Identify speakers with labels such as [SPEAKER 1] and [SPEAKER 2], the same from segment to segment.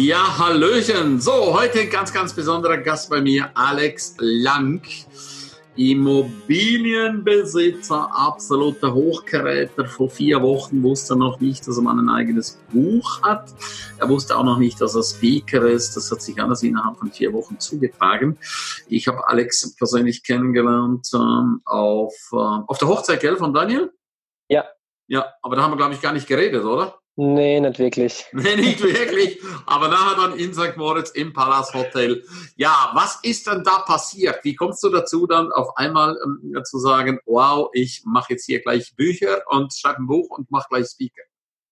[SPEAKER 1] Ja, hallöchen. So, heute ein ganz, ganz besonderer Gast bei mir, Alex Lang. Immobilienbesitzer, absoluter Hochkaräter. Vor 4 Wochen wusste er noch nicht, dass er mal ein eigenes Buch hat. Er wusste auch noch nicht, dass er Speaker ist. Das hat sich alles innerhalb von 4 Wochen zugetragen. Ich habe Alex persönlich kennengelernt auf der Hochzeit, gell, von Daniel?
[SPEAKER 2] Ja.
[SPEAKER 1] Ja, aber da haben wir, glaube ich, gar nicht geredet, oder?
[SPEAKER 2] Nee, nicht wirklich.
[SPEAKER 1] Nee, nicht wirklich. Aber nachher dann in St. Moritz im Palace Hotel. Ja, was ist denn da passiert? Wie kommst du dazu, dann auf einmal zu sagen, wow, ich mache jetzt hier gleich Bücher und schreibe ein Buch und mache gleich Speaker?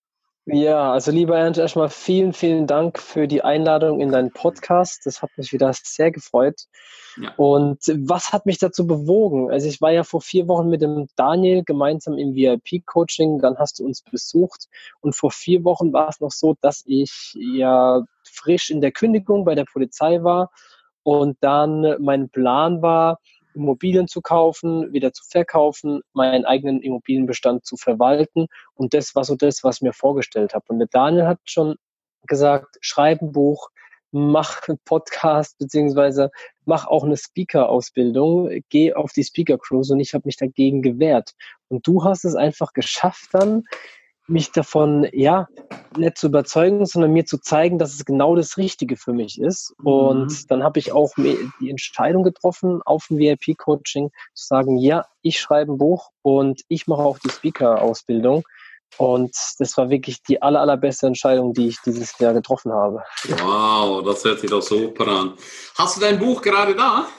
[SPEAKER 2] Ja, also lieber Ernst, erstmal vielen, vielen Dank für die Einladung in deinen Podcast. Das hat mich wieder sehr gefreut.
[SPEAKER 1] Ja.
[SPEAKER 2] Und was hat mich dazu bewogen? Also ich war ja vor 4 Wochen mit dem Daniel gemeinsam im VIP-Coaching, dann hast du uns besucht. Und vor 4 Wochen war es noch so, dass ich ja frisch in der Kündigung bei der Polizei war und dann mein Plan war, Immobilien zu kaufen, wieder zu verkaufen, meinen eigenen Immobilienbestand zu verwalten. Und das war so das, was ich mir vorgestellt habe. Und der Daniel hat schon gesagt, schreib ein Buch, mach einen Podcast, beziehungsweise mach auch eine Speaker-Ausbildung, geh auf die Speaker-Cruise, und ich habe mich dagegen gewehrt. Und du hast es einfach geschafft dann, mich davon, ja, nicht zu überzeugen, sondern mir zu zeigen, dass es genau das Richtige für mich ist. Und dann habe ich auch die Entscheidung getroffen, auf dem VIP-Coaching zu sagen, ja, ich schreibe ein Buch und ich mache auch die Speaker-Ausbildung. Und das war wirklich die allerbeste Entscheidung, die ich dieses Jahr getroffen habe.
[SPEAKER 1] Wow, das hört sich doch super an. Hast du dein Buch gerade da?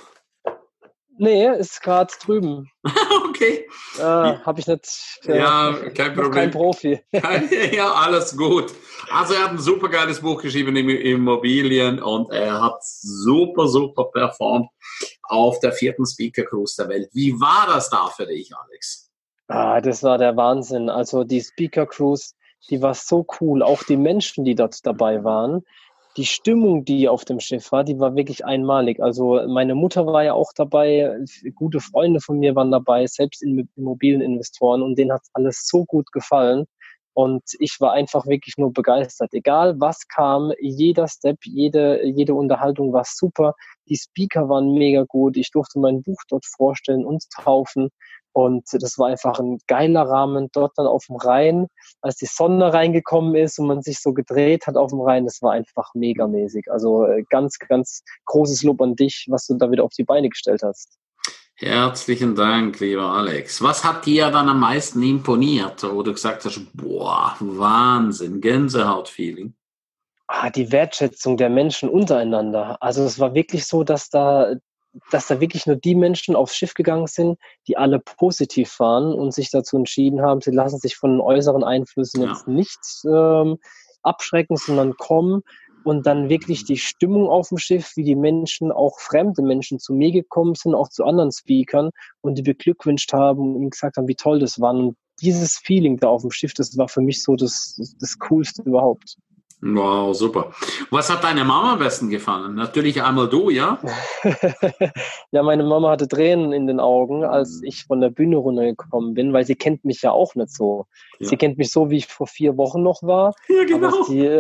[SPEAKER 2] Nee, ist gerade drüben.
[SPEAKER 1] Okay.
[SPEAKER 2] Habe ich nicht.
[SPEAKER 1] Ja, kein Problem.
[SPEAKER 2] Kein Profi.
[SPEAKER 1] Ja, alles gut. Also er hat ein super geiles Buch geschrieben in Immobilien und er hat super performt auf der 4. Speaker Cruise der Welt. Wie war das da für dich, Alex?
[SPEAKER 2] Das war der Wahnsinn. Also die Speaker Cruise, die war so cool. Auch die Menschen, die dort dabei waren. Die Stimmung, die auf dem Schiff war, die war wirklich einmalig. Also meine Mutter war ja auch dabei, gute Freunde von mir waren dabei, selbst Immobilieninvestoren, und denen hat alles so gut gefallen. Und ich war einfach wirklich nur begeistert. Egal was kam, jeder Step, jede Unterhaltung war super. Die Speaker waren mega gut. Ich durfte mein Buch dort vorstellen und taufen. Und das war einfach ein geiler Rahmen dort dann auf dem Rhein, als die Sonne reingekommen ist und man sich so gedreht hat auf dem Rhein. Das war einfach megamäßig. Also ganz, ganz großes Lob an dich, was du da wieder auf die Beine gestellt hast.
[SPEAKER 1] Herzlichen Dank, lieber Alex. Was hat dir dann am meisten imponiert, wo du gesagt hast, boah, Wahnsinn, Gänsehaut-Feeling?
[SPEAKER 2] Die Wertschätzung der Menschen untereinander. Also es war wirklich so, dass da wirklich nur die Menschen aufs Schiff gegangen sind, die alle positiv waren und sich dazu entschieden haben, sie lassen sich von äußeren Einflüssen jetzt nicht abschrecken, sondern kommen, und dann wirklich die Stimmung auf dem Schiff, wie die Menschen, auch fremde Menschen zu mir gekommen sind, auch zu anderen Speakern, und die beglückwünscht haben und gesagt haben, wie toll das war. Und dieses Feeling da auf dem Schiff, das war für mich so das Coolste überhaupt.
[SPEAKER 1] Wow, super. Was hat deiner Mama am besten gefallen? Natürlich einmal du, ja?
[SPEAKER 2] Ja, meine Mama hatte Tränen in den Augen, als ich von der Bühne runtergekommen bin, weil sie kennt mich ja auch nicht so.
[SPEAKER 1] Ja.
[SPEAKER 2] Sie kennt mich so, wie ich vor 4 Wochen noch war.
[SPEAKER 1] Ja, genau.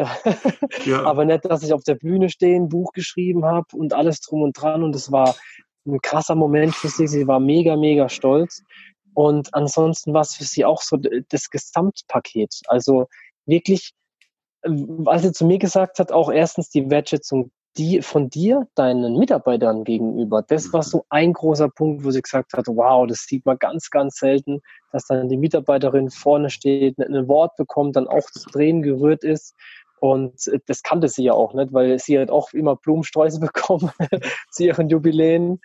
[SPEAKER 2] Aber nicht, dass ich auf der Bühne stehe, ein Buch geschrieben habe und alles drum und dran. Und es war ein krasser Moment für sie. Sie war mega stolz. Und ansonsten war es für sie auch so das Gesamtpaket. Also wirklich, als sie zu mir gesagt hat, auch erstens die Wertschätzung von dir, deinen Mitarbeitern gegenüber, das war so ein großer Punkt, wo sie gesagt hat, wow, das sieht man ganz, ganz selten, dass dann die Mitarbeiterin vorne steht, ein Wort bekommt, dann auch zu Tränen gerührt ist. Und das kannte sie ja auch nicht, weil sie hat auch immer Blumensträuße bekommen zu ihren Jubiläen.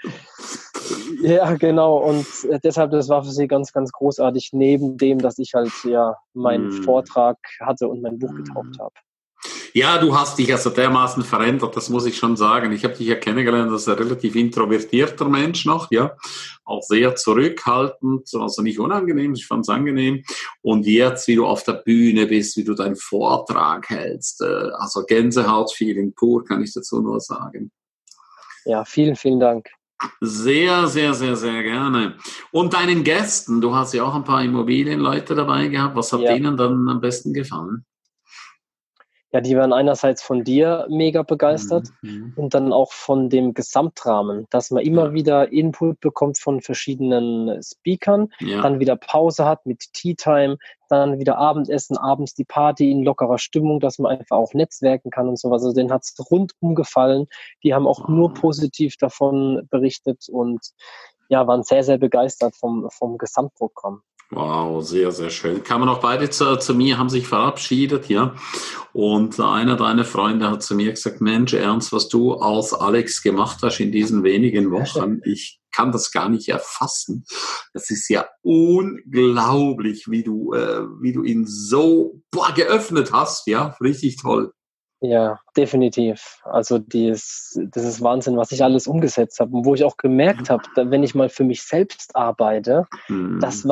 [SPEAKER 2] Ja, genau. Und deshalb, das war für sie ganz, ganz großartig, neben dem, dass ich halt ja meinen Vortrag hatte und mein Buch getauft habe.
[SPEAKER 1] Ja, du hast dich also dermaßen verändert, das muss ich schon sagen. Ich habe dich ja kennengelernt als ein relativ introvertierter Mensch noch, ja, auch sehr zurückhaltend, also nicht unangenehm, ich fand es angenehm. Und jetzt, wie du auf der Bühne bist, wie du deinen Vortrag hältst, also Gänsehaut-Feeling pur, kann ich dazu nur sagen.
[SPEAKER 2] Ja, vielen, vielen Dank.
[SPEAKER 1] Sehr gerne. Und deinen Gästen, du hast ja auch ein paar Immobilienleute dabei gehabt, was hat denen dann am besten gefallen?
[SPEAKER 2] Ja, die waren einerseits von dir mega begeistert
[SPEAKER 1] Mhm.
[SPEAKER 2] und dann auch von dem Gesamtrahmen, dass man immer
[SPEAKER 1] Ja,
[SPEAKER 2] wieder Input bekommt von verschiedenen Speakern,
[SPEAKER 1] ja.
[SPEAKER 2] dann wieder Pause hat mit Tea Time, dann wieder Abendessen, abends die Party in lockerer Stimmung, dass man einfach auch netzwerken kann und sowas. Also denen hat's rundum gefallen. Die haben auch nur
[SPEAKER 1] Wow.
[SPEAKER 2] positiv davon berichtet und ja, waren sehr, sehr begeistert vom Gesamtprogramm.
[SPEAKER 1] Wow, sehr, sehr schön. Kamen auch beide zu mir, haben sich verabschiedet, ja. Und einer deiner Freunde hat zu mir gesagt, Mensch, Ernst, was du als Alex gemacht hast in diesen wenigen Wochen, ich kann das gar nicht erfassen. Das ist ja unglaublich, wie du ihn so geöffnet hast, ja. Richtig toll.
[SPEAKER 2] Ja, definitiv. Also das ist Wahnsinn, was ich alles umgesetzt habe und wo ich auch gemerkt habe, wenn ich mal für mich selbst arbeite,
[SPEAKER 1] Hm.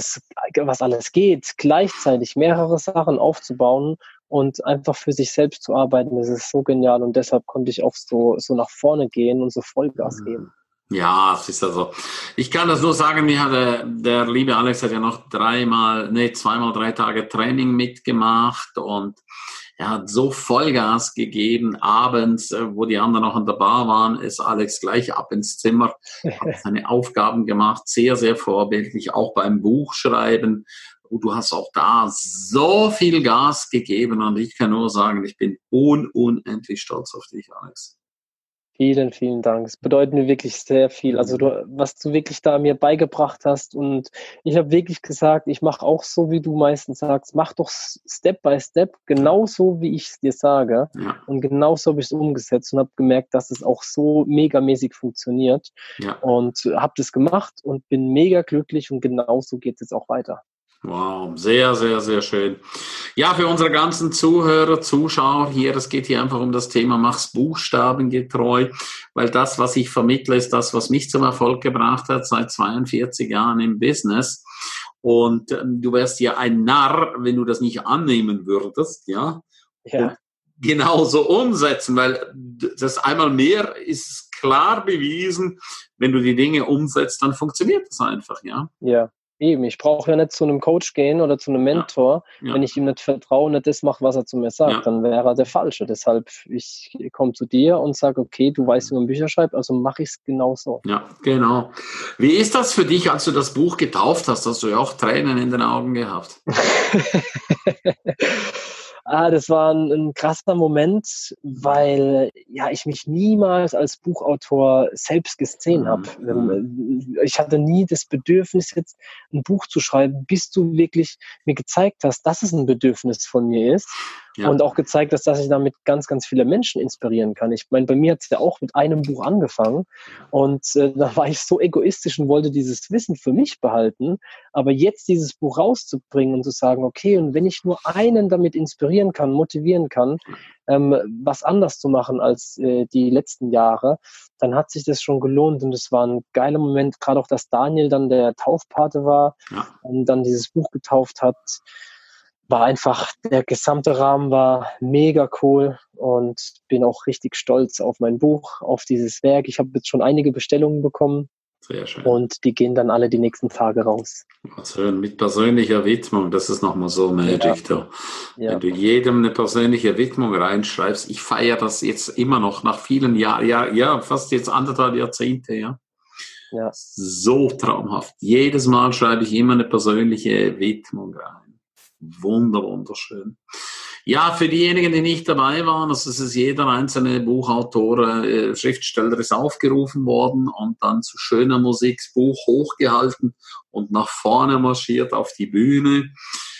[SPEAKER 2] was alles geht, gleichzeitig mehrere Sachen aufzubauen und einfach für sich selbst zu arbeiten, das ist so genial und deshalb konnte ich auch so nach vorne gehen und so Vollgas geben.
[SPEAKER 1] Ja, es ist also, ich kann das nur sagen, mir hat der liebe Alex hat ja noch zweimal 3 Tage Training mitgemacht und er hat so Vollgas gegeben. Abends, wo die anderen noch an der Bar waren, ist Alex gleich ab ins Zimmer, hat seine Aufgaben gemacht, sehr, sehr vorbildlich, auch beim Buchschreiben. Und du hast auch da so viel Gas gegeben und ich kann nur sagen, ich bin unendlich stolz auf dich, Alex.
[SPEAKER 2] Vielen, vielen Dank. Es bedeutet mir wirklich sehr viel. Also was du wirklich da mir beigebracht hast und ich habe wirklich gesagt, ich mache auch so, wie du meistens sagst, mach doch Step by Step, genauso wie ich es dir sage
[SPEAKER 1] Ja,
[SPEAKER 2] und genauso habe ich es umgesetzt und habe gemerkt, dass es auch so megamäßig funktioniert
[SPEAKER 1] ja.
[SPEAKER 2] und habe das gemacht und bin mega glücklich und genauso geht es auch weiter.
[SPEAKER 1] Wow, sehr, sehr, sehr schön. Ja, für unsere ganzen Zuhörer, Zuschauer hier, es geht hier einfach um das Thema, mach's buchstabengetreu, weil das, was ich vermittle, ist das, was mich zum Erfolg gebracht hat, seit 42 Jahren im Business. Und du wärst ja ein Narr, wenn du das nicht annehmen würdest, ja, und
[SPEAKER 2] Ja,
[SPEAKER 1] genauso umsetzen, weil das einmal mehr ist klar bewiesen, wenn du die Dinge umsetzt, dann funktioniert das einfach, ja.
[SPEAKER 2] ja. Eben, ich brauche ja nicht zu einem Coach gehen oder zu einem
[SPEAKER 1] Ja,
[SPEAKER 2] Mentor, wenn
[SPEAKER 1] ja,
[SPEAKER 2] ich ihm nicht vertraue und nicht das mache, was er zu mir sagt,
[SPEAKER 1] ja.
[SPEAKER 2] dann wäre er der Falsche. Deshalb, ich komme zu dir und sage, okay, du weißt, wie man Bücher schreibt, also mache ich es genauso.
[SPEAKER 1] Ja, genau. Wie ist das für dich, als du das Buch getauft hast? Hast du ja auch Tränen in den Augen gehabt?
[SPEAKER 2] Das war ein krasser Moment, weil ja ich mich niemals als Buchautor selbst gesehen habe.
[SPEAKER 1] Mhm. Mhm.
[SPEAKER 2] Ich hatte nie das Bedürfnis, jetzt ein Buch zu schreiben, bis du wirklich mir gezeigt hast, dass es ein Bedürfnis von mir ist
[SPEAKER 1] Ja,
[SPEAKER 2] und auch gezeigt hast, dass ich damit ganz, ganz viele Menschen inspirieren kann. Ich meine, bei mir hat es ja auch mit einem Buch angefangen und da war ich so egoistisch und wollte dieses Wissen für mich behalten. Aber jetzt dieses Buch rauszubringen und zu sagen, okay, und wenn ich nur einen damit inspirieren kann, motivieren kann, was anders zu machen als die letzten Jahre, dann hat sich das schon gelohnt und es war ein geiler Moment, gerade auch, dass Daniel dann der Taufpate war
[SPEAKER 1] ja.
[SPEAKER 2] und dann dieses Buch getauft hat, war einfach, der gesamte Rahmen war mega cool und bin auch richtig stolz auf mein Buch, auf dieses Werk. Ich habe jetzt schon einige Bestellungen bekommen
[SPEAKER 1] Sehr schön.
[SPEAKER 2] und die gehen dann alle die nächsten Tage raus.
[SPEAKER 1] Also mit persönlicher Widmung, das ist nochmal so
[SPEAKER 2] Ja,
[SPEAKER 1] Magic. Da. Wenn
[SPEAKER 2] ja,
[SPEAKER 1] du jedem eine persönliche Widmung reinschreibst, ich feiere das jetzt immer noch nach vielen Jahren, ja, fast jetzt 1,5 Jahrzehnte, ja.
[SPEAKER 2] ja.
[SPEAKER 1] So traumhaft. Jedes Mal schreibe ich immer eine persönliche Widmung rein. Wunderschön. Ja, für diejenigen, die nicht dabei waren, also es ist jeder einzelne Buchautor, Schriftsteller ist aufgerufen worden und dann zu schöner Musik das Buch hochgehalten und nach vorne marschiert auf die Bühne.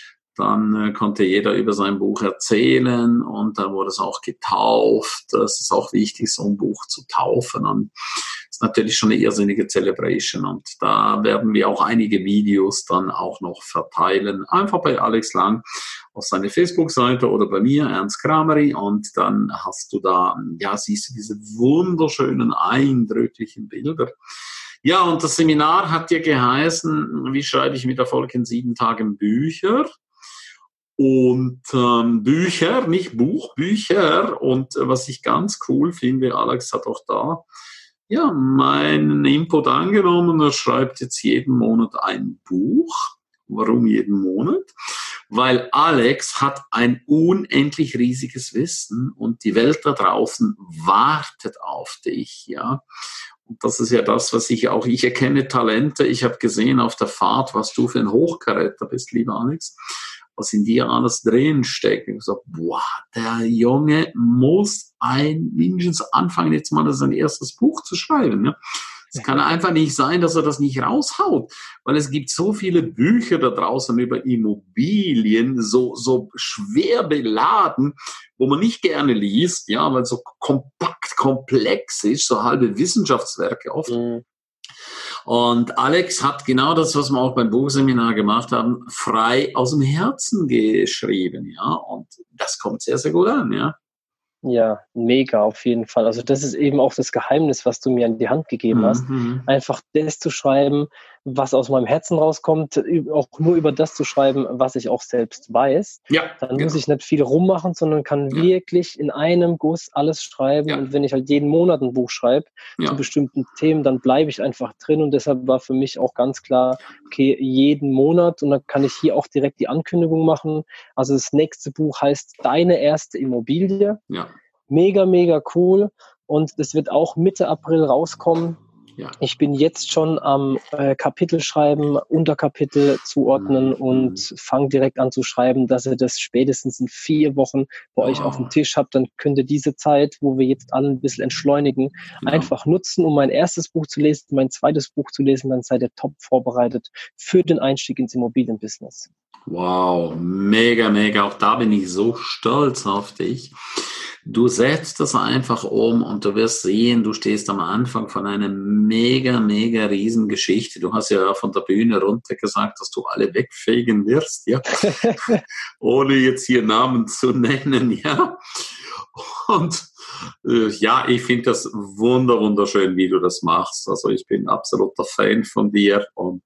[SPEAKER 1] Dann konnte jeder über sein Buch erzählen und dann wurde es auch getauft. Das ist auch wichtig, so ein Buch zu taufen. Und das ist natürlich schon eine irrsinnige Celebration. Und da werden wir auch einige Videos dann auch noch verteilen. Einfach bei Alex Lang auf seine Facebook-Seite oder bei mir, Ernst Krameri. Und dann hast du da, ja, siehst du diese wunderschönen, eindrücklichen Bilder. Ja, und das Seminar hat ja geheißen, wie schreibe ich mit Erfolg in 7 Tagen Bücher? Und Bücher, nicht Buch, Bücher. Und was ich ganz cool finde, Alex hat auch da ja meinen Input angenommen. Er schreibt jetzt jeden Monat ein Buch. Warum jeden Monat? weil Alex hat ein unendlich riesiges Wissen und die Welt da draußen wartet auf dich, ja. Und das ist ja das, was ich erkenne Talente. Ich habe gesehen auf der Fahrt, was du für ein Hochkaräter bist, lieber Alex, was in dir alles drin steckt. Ich so, boah, der Junge muss mindestens anfangen, jetzt mal sein erstes Buch zu schreiben, ja. Es kann einfach nicht sein, dass er das nicht raushaut, weil es gibt so viele Bücher da draußen über Immobilien, so schwer beladen, wo man nicht gerne liest, ja, weil so kompakt, komplex ist, so halbe Wissenschaftswerke oft. Mhm. Und Alex hat genau das, was wir auch beim Buchseminar gemacht haben, frei aus dem Herzen geschrieben, ja, und das kommt sehr, sehr gut an, ja.
[SPEAKER 2] Ja, mega auf jeden Fall. Also das ist eben auch das Geheimnis, was du mir an die Hand gegeben hast. Einfach das zu schreiben, was aus meinem Herzen rauskommt, auch nur über das zu schreiben, was ich auch selbst weiß.
[SPEAKER 1] Ja,
[SPEAKER 2] dann muss ich nicht viel rummachen, sondern kann wirklich in einem Guss alles schreiben. Und wenn ich halt jeden Monat ein Buch schreibe zu bestimmten Themen, dann bleibe ich einfach drin. Und deshalb war für mich auch ganz klar, okay, jeden Monat. Und dann kann ich hier auch direkt die Ankündigung machen. Also das nächste Buch heißt Deine erste Immobilie.
[SPEAKER 1] Ja.
[SPEAKER 2] Mega, mega cool. Und das wird auch Mitte April rauskommen.
[SPEAKER 1] Ja.
[SPEAKER 2] Ich bin jetzt schon am Kapitel schreiben, Unterkapitel zuordnen und fange direkt an zu schreiben, dass ihr das spätestens in 4 Wochen bei euch auf dem Tisch habt. Dann könnt ihr diese Zeit, wo wir jetzt alle ein bisschen entschleunigen, einfach nutzen, um mein erstes Buch zu lesen, mein zweites Buch zu lesen. Dann seid ihr top vorbereitet für den Einstieg ins Immobilienbusiness.
[SPEAKER 1] Wow, mega, mega. Auch da bin ich so stolz auf dich. Du setzt das einfach um und du wirst sehen, du stehst am Anfang von einer mega, mega riesen Geschichte. Du hast ja von der Bühne runter gesagt, dass du alle wegfegen wirst, ja, ohne jetzt hier Namen zu nennen, ja. Und ja, ich finde das wunderschön, wie du das machst. Also ich bin absoluter Fan von dir und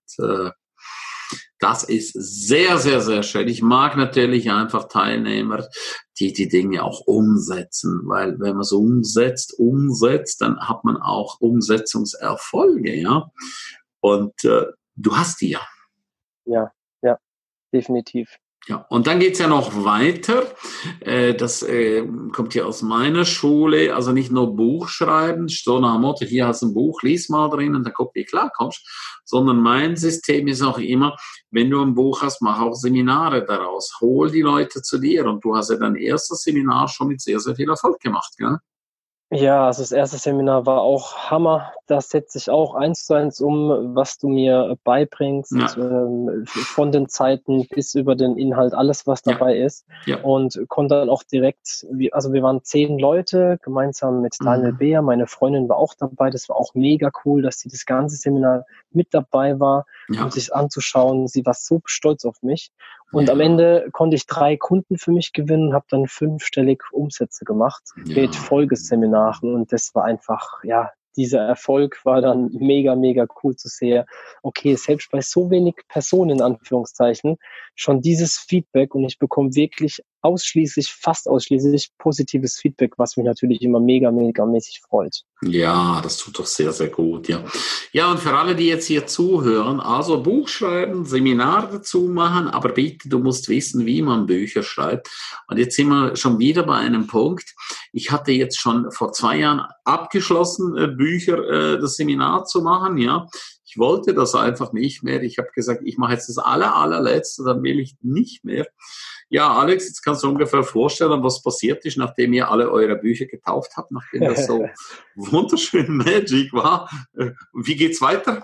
[SPEAKER 1] das ist sehr, sehr, sehr schön. Ich mag natürlich einfach Teilnehmer, die Dinge auch umsetzen, weil wenn man so umsetzt, dann hat man auch Umsetzungserfolge, ja. Und du hast die ja.
[SPEAKER 2] Ja, definitiv.
[SPEAKER 1] Ja, und dann geht's ja noch weiter. Das kommt ja aus meiner Schule. Also nicht nur Buch schreiben, so nach dem Motto, hier hast du ein Buch, lies mal drin und dann guck, wie klar kommst. Sondern mein System ist auch immer, wenn du ein Buch hast, mach auch Seminare daraus. Hol die Leute zu dir. Und du hast ja dein erstes Seminar schon mit sehr, sehr viel Erfolg gemacht, gell?
[SPEAKER 2] Ja, also das erste Seminar war auch Hammer. Da setze ich auch 1:1 um, was du mir beibringst, von den Zeiten bis über den Inhalt, alles, was dabei ist. Ja. Und konnte dann auch direkt, also wir waren 10 Leute, gemeinsam mit Daniel Beer, meine Freundin war auch dabei. Das war auch mega cool, dass sie das ganze Seminar mit dabei war, um sich anzuschauen. Sie war so stolz auf mich. Und am Ende konnte ich 3 Kunden für mich gewinnen, habe dann 5-stellig Umsätze gemacht mit Folgeseminaren. Und das war einfach, dieser Erfolg war dann mega, mega cool zu sehen. Okay, selbst bei so wenig Personen, in Anführungszeichen, schon dieses Feedback und ich bekomme wirklich fast ausschließlich positives Feedback, was mich natürlich immer mega, mega mäßig freut.
[SPEAKER 1] Ja, das tut doch sehr, sehr gut, ja. Ja, und für alle, die jetzt hier zuhören, also Buch schreiben, Seminar dazu machen, aber bitte, du musst wissen, wie man Bücher schreibt. Und jetzt sind wir schon wieder bei einem Punkt. Ich hatte jetzt schon vor 2 Jahren abgeschlossen, Bücher, das Seminar zu machen, ja. Ich wollte das einfach nicht mehr. Ich habe gesagt, ich mache jetzt das allerletzte, dann will ich nicht mehr. Ja, Alex, jetzt kannst du ungefähr vorstellen, was passiert ist, nachdem ihr alle eure Bücher getauft habt, nachdem das so wunderschön Magic war. Wie geht's weiter?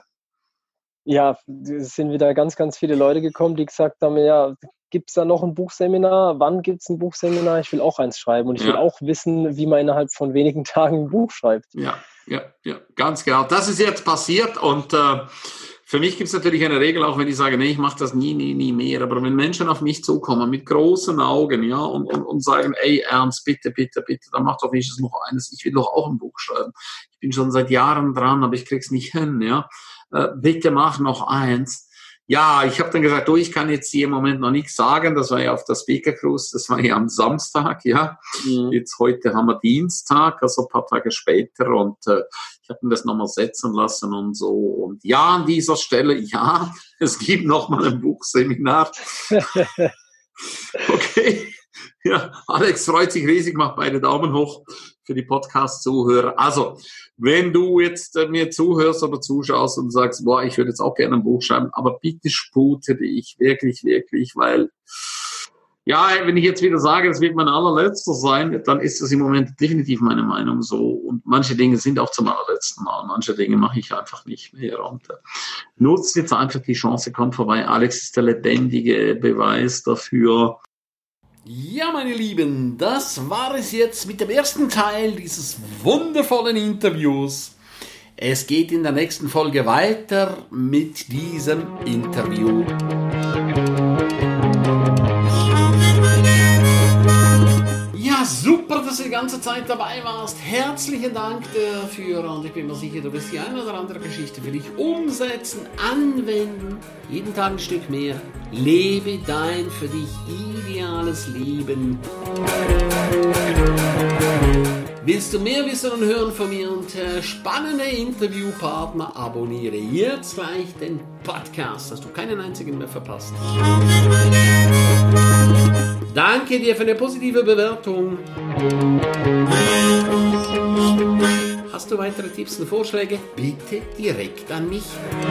[SPEAKER 2] Ja, es sind wieder ganz, ganz viele Leute gekommen, die gesagt haben, ja, gibt's da noch ein Buchseminar? Wann gibt's ein Buchseminar? Ich will auch eins schreiben und ich will auch wissen, wie man innerhalb von wenigen Tagen ein Buch schreibt.
[SPEAKER 1] Ja, ganz genau. Das ist jetzt passiert und für mich gibt es natürlich eine Regel, auch wenn ich sage, nee, ich mache das nie mehr. Aber wenn Menschen auf mich zukommen mit großen Augen, ja, und sagen, ey, Ernst, bitte, dann mach doch wenigstens noch eines. Ich will doch auch ein Buch schreiben. Ich bin schon seit Jahren dran, aber ich krieg's nicht hin, ja. Bitte mach noch eins. Ja, ich habe dann gesagt, ich kann jetzt hier im Moment noch nichts sagen. Das war ja auf der Speaker Cruise, das war ja am Samstag, ja. Jetzt heute haben wir Dienstag, also ein paar Tage später und ich habe mir das nochmal setzen lassen und so. Und ja, an dieser Stelle, es gibt nochmal ein Buchseminar. Okay. Ja, Alex freut sich riesig, macht beide Daumen hoch für die Podcast-Zuhörer. Also, wenn du jetzt mir zuhörst oder zuschaust und sagst, boah, ich würde jetzt auch gerne ein Buch schreiben, aber bitte spute dich wirklich, wirklich, weil, ja, wenn ich jetzt wieder sage, das wird mein allerletzter sein, dann ist das im Moment definitiv meine Meinung so. Und manche Dinge sind auch zum allerletzten Mal. Manche Dinge mache ich einfach nicht mehr. Und nutzt jetzt einfach die Chance, kommt vorbei. Alex ist der lebendige Beweis dafür.
[SPEAKER 3] Ja, meine Lieben, das war es jetzt mit dem ersten Teil dieses wundervollen Interviews. Es geht in der nächsten Folge weiter mit diesem Interview. Ja, super, dass du die ganze Zeit dabei warst. Herzlichen Dank dafür und ich bin mir sicher, du wirst die eine oder andere Geschichte für dich umsetzen, anwenden. Jeden Tag ein Stück mehr. Lebe dein für dich ideales Leben. Willst du mehr wissen und hören von mir und spannende Interviewpartner? Abonniere jetzt gleich den Podcast, dass du keinen einzigen mehr verpasst. Danke dir für eine positive Bewertung. Hast du weitere Tipps und Vorschläge? Bitte direkt an mich.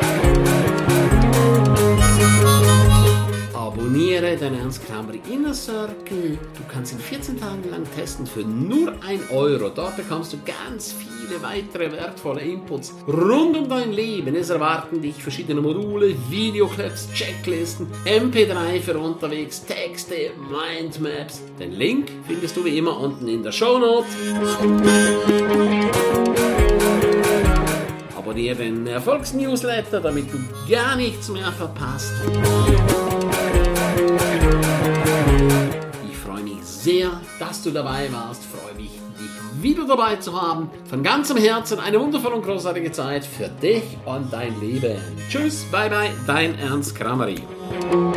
[SPEAKER 3] Abonniere den Ernst Kramri Inner Circle. Du kannst ihn 14 Tage lang testen für nur 1 €. Dort bekommst du ganz viele weitere wertvolle Inputs rund um dein Leben. Es erwarten dich verschiedene Module, Videoclips, Checklisten, MP3 für unterwegs, Texte, Mindmaps. Den Link findest du wie immer unten in der Shownote. Abonniere den Erfolgsnewsletter, damit du gar nichts mehr verpasst. Ich freue mich sehr, dass du dabei warst. Freue mich, dich wieder dabei zu haben. Von ganzem Herzen eine wundervolle und großartige Zeit für dich und dein Leben. Tschüss, bye bye, dein Ernst Kramri.